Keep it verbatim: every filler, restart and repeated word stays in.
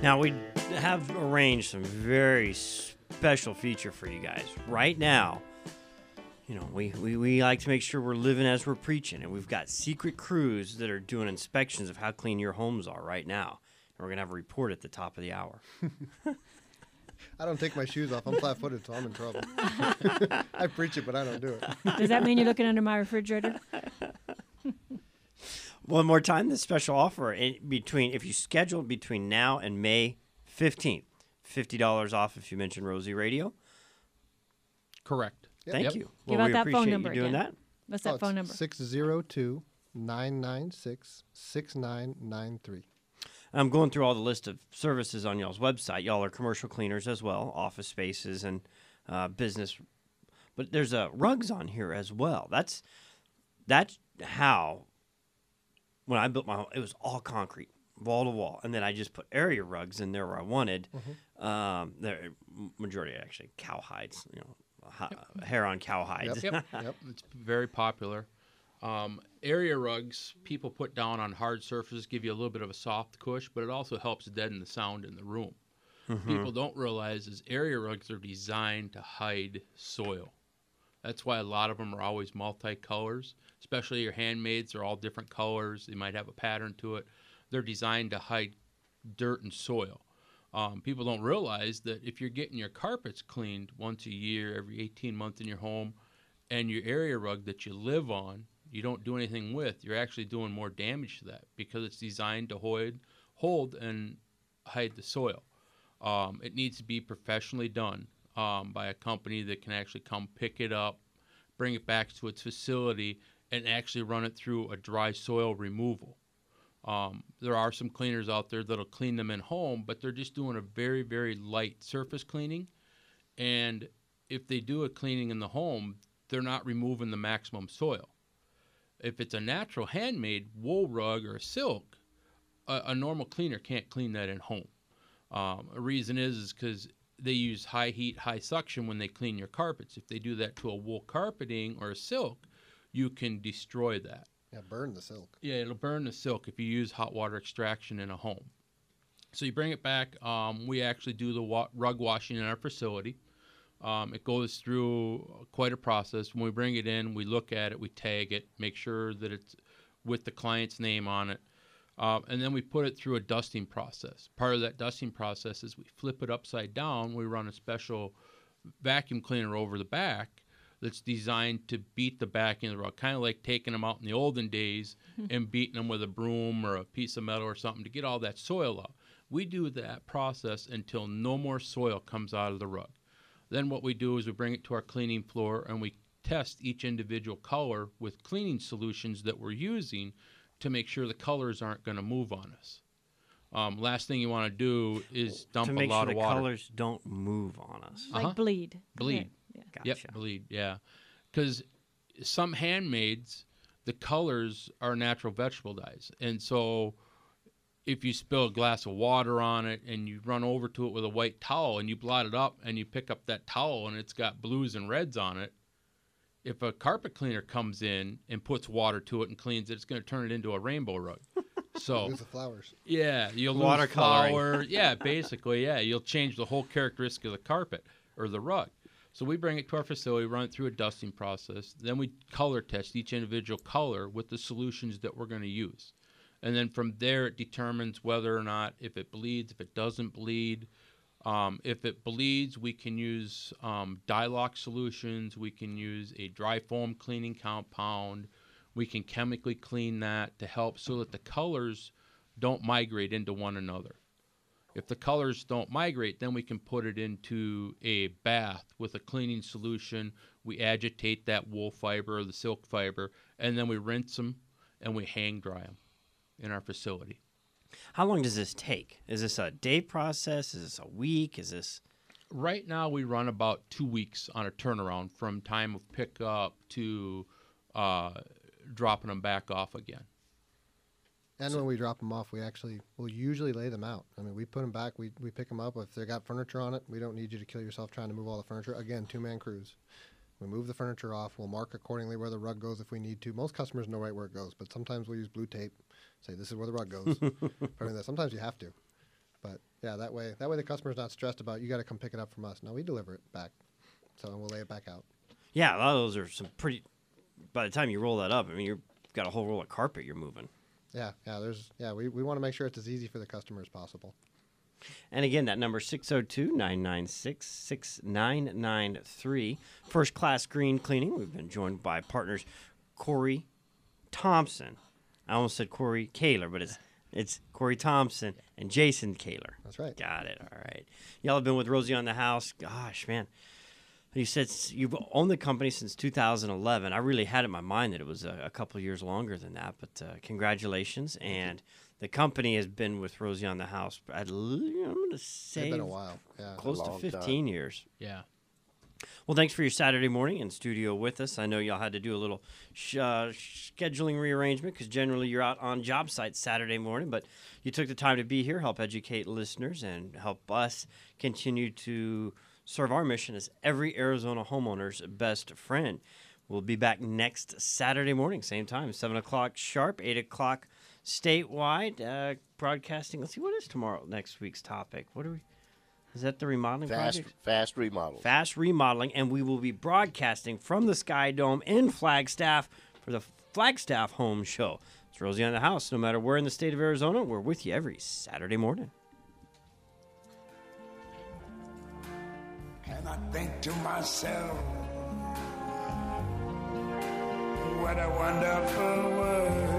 Now, we have arranged some very special feature for you guys. Right now, you know, we, we, we like to make sure we're living as we're preaching, and we've got secret crews that are doing inspections of how clean your homes are right now. And we're going to have a report at the top of the hour. I don't take my shoes off. I'm flat-footed, so I'm in trouble. I preach it, but I don't do it. Does that mean you're looking under my refrigerator? One more time, this special offer in between if you schedule between now and May fifteenth, fifty dollars off if you mention Rosie Radio. Correct. Thank Yep. you. Give well, out we that appreciate phone number you doing again. that. What's that Oh, phone number? six zero two, nine nine six, six nine nine three. I'm going through all the list of services on y'all's website. Y'all are commercial cleaners as well, office spaces and uh, business. But there's uh, rugs on here as well. That's that's how, when I built my home, it was all concrete, wall to wall. And then I just put area rugs in there where I wanted. Mm-hmm. Um, the majority actually cow hides, you know, yep. hair on cow hides. Yep. yep. It's very popular. Um, area rugs people put down on hard surfaces give you a little bit of a soft cush, but it also helps deaden the sound in the room. Mm-hmm. People don't realize is area rugs are designed to hide soil. That's why a lot of them are always multicolors, especially your handmaids are all different colors. They might have a pattern to it. They're designed to hide dirt and soil. Um, people don't realize that if you're getting your carpets cleaned once a year, every eighteen months in your home, and your area rug that you live on, you don't do anything with, you're actually doing more damage to that because it's designed to hold, hold and hide the soil. Um, it needs to be professionally done um, by a company that can actually come pick it up, bring it back to its facility, and actually run it through a dry soil removal. Um, there are some cleaners out there that'll clean them in home, but they're just doing a very, very light surface cleaning. And if they do a cleaning in the home, they're not removing the maximum soil. If it's a natural handmade wool rug or a silk, a, a normal cleaner can't clean that in home. Um, a reason is is because they use high heat, high suction when they clean your carpets. If they do that to a wool carpeting or a silk, you can destroy that. Yeah, burn the silk. Yeah, it'll burn the silk if you use hot water extraction in a home. So you bring it back. Um, we actually do the wa- rug washing in our facility. Um, it goes through quite a process. When we bring it in, we look at it, we tag it, make sure that it's with the client's name on it, uh, and then we put it through a dusting process. Part of that dusting process is we flip it upside down. We run a special vacuum cleaner over the back that's designed to beat the back end of the rug, kind of like taking them out in the olden days mm-hmm. and beating them with a broom or a piece of metal or something to get all that soil out. We do that process until no more soil comes out of the rug. Then what we do is we bring it to our cleaning floor and we test each individual color with cleaning solutions that we're using to make sure the colors aren't going to move on us. Um, last thing you want to do is dump to a make lot sure of the water. colors don't move on us. Like Uh-huh. bleed. Bleed. Yeah. Gotcha. Yep, bleed, yeah. Because some handmaids, the colors are natural vegetable dyes. And so if you spill a glass of water on it and you run over to it with a white towel and you blot it up and you pick up that towel and it's got blues and reds on it, if a carpet cleaner comes in and puts water to it and cleans it, it's going to turn it into a rainbow rug. So Lose the flowers. yeah, you'll lose Watercoloring. flower. Yeah, basically, yeah, you'll change the whole characteristic of the carpet or the rug. So we bring it to our facility, run it through a dusting process. Then we color test each individual color with the solutions that we're going to use. And then from there, it determines whether or not, if it bleeds, if it doesn't bleed. Um, if it bleeds, we can use um, Dilock solutions. We can use a dry foam cleaning compound. We can chemically clean that to help so that the colors don't migrate into one another. If the colors don't migrate, then we can put it into a bath with a cleaning solution. We agitate that wool fiber or the silk fiber, and then we rinse them and we hang dry them in our facility. How long does this take? Is this a day process? Is this a week? Is this... Right now, we run about two weeks on a turnaround from time of pickup to uh, dropping them back off again. And So- when we drop them off, we actually will usually lay them out. I mean, we put them back, we, we pick them up. If they got furniture on it, we don't need you to kill yourself trying to move all the furniture. Again, two-man crews. We move the furniture off. We'll mark accordingly where the rug goes if we need to. Most customers know right where it goes, but sometimes we'll use blue tape, say this is where the rug goes. I mean, sometimes you have to. But yeah, that way that way the customer's not stressed about you got to come pick it up from us. No, we deliver it back, so we'll lay it back out. Yeah, a lot of those are some pretty. By the time you roll that up, I mean you've got a whole roll of carpet you're moving. Yeah, yeah. There's yeah. We, we want to make sure it's as easy for the customer as possible. And again, that number six oh two, nine nine six, six nine nine three. First Class Green Cleaning. We've been joined by partners Corey Thompson. I almost said Corey Kaler, but it's it's Corey Thompson and Jason Kaler. That's right. Got it. All right. Y'all have been with Rosie on the House. Gosh, man. You said s- you've owned the company since two thousand eleven. I really had it in my mind that it was a, a couple of years longer than that, but uh, congratulations. And the company has been with Rosie on the House, at, l- I'm going to say, It's been a while. Yeah. close to long fifteen time. years. Yeah. Well, thanks for your Saturday morning in studio with us. I know y'all had to do a little sh- uh, scheduling rearrangement because generally you're out on job sites Saturday morning, but you took the time to be here, help educate listeners, and help us continue to serve our mission as every Arizona homeowner's best friend. We'll be back next Saturday morning, same time, seven o'clock sharp, eight o'clock statewide, uh, broadcasting. Let's see, what is tomorrow, next week's topic? What are we? Is that the remodeling Fast, project? fast remodels. Fast remodeling, and we will be broadcasting from the Sky Dome in Flagstaff for the Flagstaff Home Show. It's Rosie on the House. No matter where in the state of Arizona, we're with you every Saturday morning. And I think to myself, what a wonderful world.